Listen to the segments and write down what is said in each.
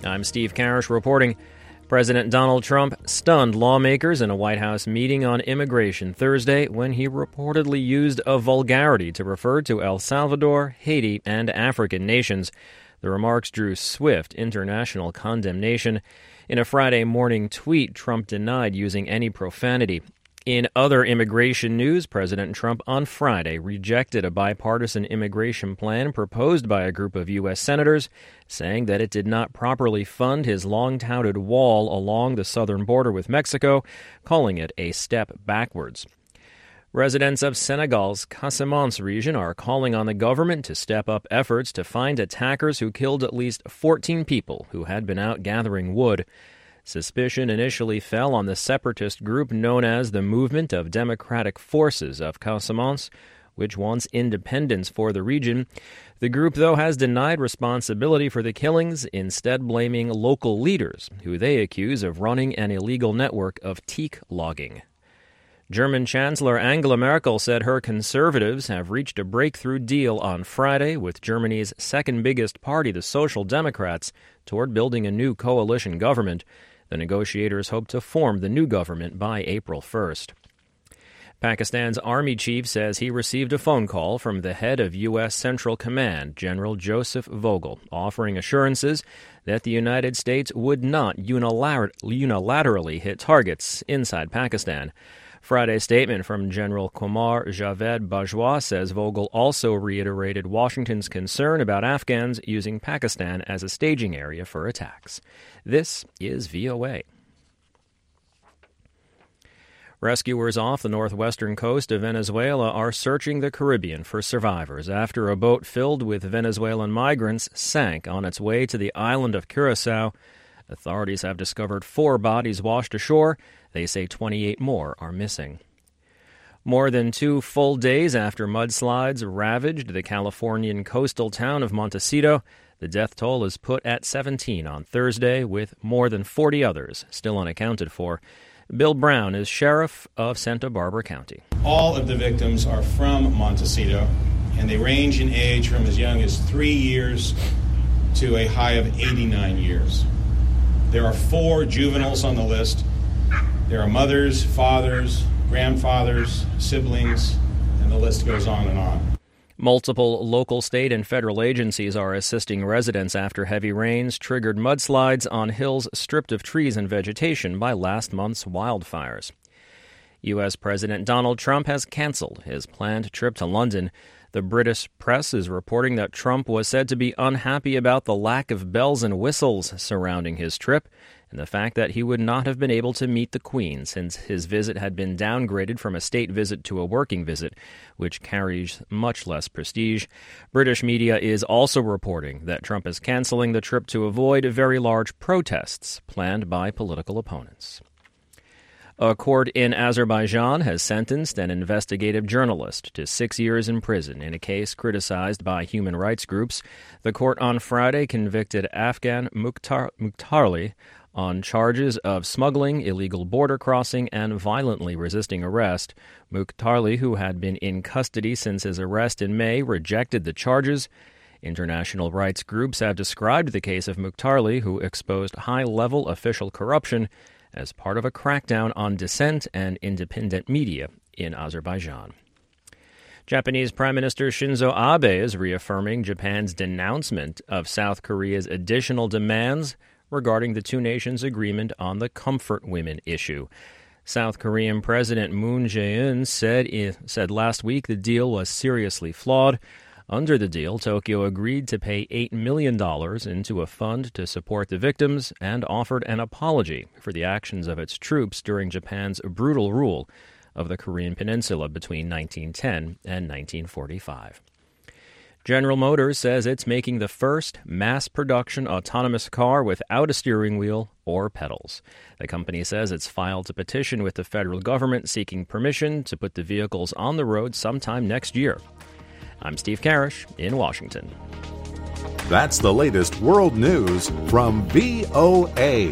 I'm Steve Karish reporting. President Donald Trump stunned lawmakers in a White House meeting on immigration Thursday when he reportedly used a vulgarity to refer to El Salvador, Haiti, and African nations. The remarks drew swift international condemnation. In a Friday morning tweet, Trump denied using any profanity. In other immigration news, President Trump on Friday rejected a bipartisan immigration plan proposed by a group of U.S. senators, saying that it did not properly fund his long-touted wall along the southern border with Mexico, calling it a step backwards. Residents of Senegal's Casamance region are calling on the government to step up efforts to find attackers who killed at least 14 people who had been out gathering wood. Suspicion initially fell on the separatist group known as the Movement of Democratic Forces of Casamance, which wants independence for the region. The group, though, has denied responsibility for the killings, instead blaming local leaders, who they accuse of running an illegal network of teak logging. German Chancellor Angela Merkel said her conservatives have reached a breakthrough deal on Friday with Germany's second biggest party, the Social Democrats, toward building a new coalition government. The negotiators hope to form the new government by April 1st. Pakistan's army chief says he received a phone call from the head of U.S. Central Command, General Joseph Vogel, offering assurances that the United States would not unilaterally hit targets inside Pakistan. Friday's statement from General Qamar Javed Bajwa says Vogel also reiterated Washington's concern about Afghans using Pakistan as a staging area for attacks. This is VOA. Rescuers off the northwestern coast of Venezuela are searching the Caribbean for survivors after a boat filled with Venezuelan migrants sank on its way to the island of Curacao. Authorities have discovered 4 bodies washed ashore. They say 28 more are missing. More than 2 full days after mudslides ravaged the Californian coastal town of Montecito, the death toll is put at 17 on Thursday, with more than 40 others still unaccounted for. Bill Brown is sheriff of Santa Barbara County. All of the victims are from Montecito, and they range in age from as young as 3 years to a high of 89 years. There are 4 juveniles on the list. There are mothers, fathers, grandfathers, siblings, and the list goes on and on. Multiple local, state, and federal agencies are assisting residents after heavy rains triggered mudslides on hills stripped of trees and vegetation by last month's wildfires. U.S. President Donald Trump has canceled his planned trip to London. The British press is reporting that Trump was said to be unhappy about the lack of bells and whistles surrounding his trip and the fact that he would not have been able to meet the Queen since his visit had been downgraded from a state visit to a working visit, which carries much less prestige. British media is also reporting that Trump is canceling the trip to avoid very large protests planned by political opponents. A court in Azerbaijan has sentenced an investigative journalist to 6 years in prison in a case criticized by human rights groups. The court on Friday convicted Afgan Mukhtarli on charges of smuggling, illegal border crossing, and violently resisting arrest. Mukhtarli, who had been in custody since his arrest in May, rejected the charges. International rights groups have described the case of Mukhtarli, who exposed high-level official corruption, as part of a crackdown on dissent and independent media in Azerbaijan. Japanese Prime Minister Shinzo Abe is reaffirming Japan's denouncement of South Korea's additional demands regarding the two nations' agreement on the comfort women issue. South Korean President Moon Jae-in said last week the deal was seriously flawed. Under the deal, Tokyo agreed to pay $8 million into a fund to support the victims and offered an apology for the actions of its troops during Japan's brutal rule of the Korean Peninsula between 1910 and 1945. General Motors says it's making the first mass-production autonomous car without a steering wheel or pedals. The company says it's filed a petition with the federal government seeking permission to put the vehicles on the road sometime next year. I'm Steve Karish in Washington. That's the latest world news from VOA.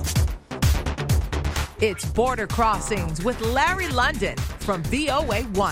It's Border Crossings with Larry London from VOA1.